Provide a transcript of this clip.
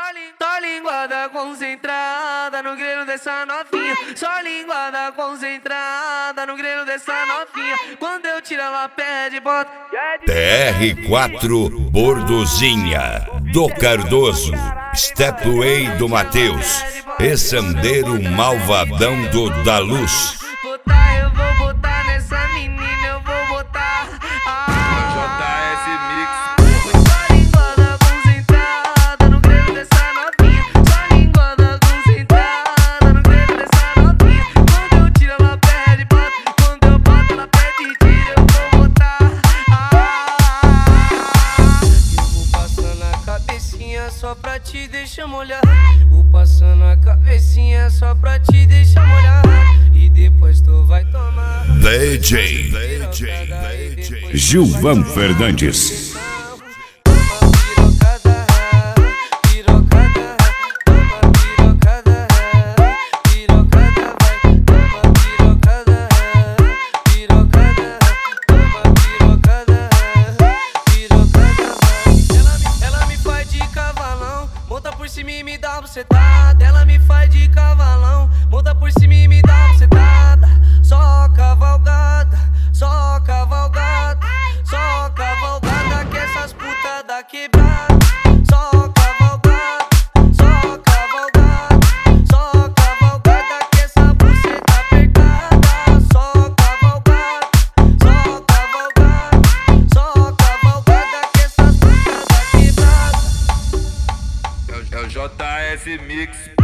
Só linguada concentrada no grelo dessa novinha. Só linguada concentrada no grelo dessa novinha. Quando eu tiro ela pede, bota. TR4 Bordozinha do Cardoso, Stepway do Matheus e Sandeiro Malvadão do Da Luz. Eu vou botar nessa menina, eu vou botar. JS Mix. Só linguada concentrada no grelo dessa novinha. Só linguada concentrada no grelo dessa novinha. Quando eu tiro ela pede, bota. Quando eu boto ela pede, tira, eu vou botar. Eu vou passando a cabecinha só pra te deixar molhar. Vou passando a cabecinha só pra te deixar molhar. E depois tu vai tomar. DJ Gilvan Fernandes. Ela me faz de cavalão, monta por cima e me dá bucetada. Ela me faz de cavalão, monta por cima e me dá bucetada. Só cavalgada, só cavalgada, só cavalgada que essas putas da quebrada. Só cavalgada, só cavalgada, só cavalgada que essa buceta apertada. Só cavalgada, só cavalgada, só cavalgada que essas putas da quebrada. É o JS Mix.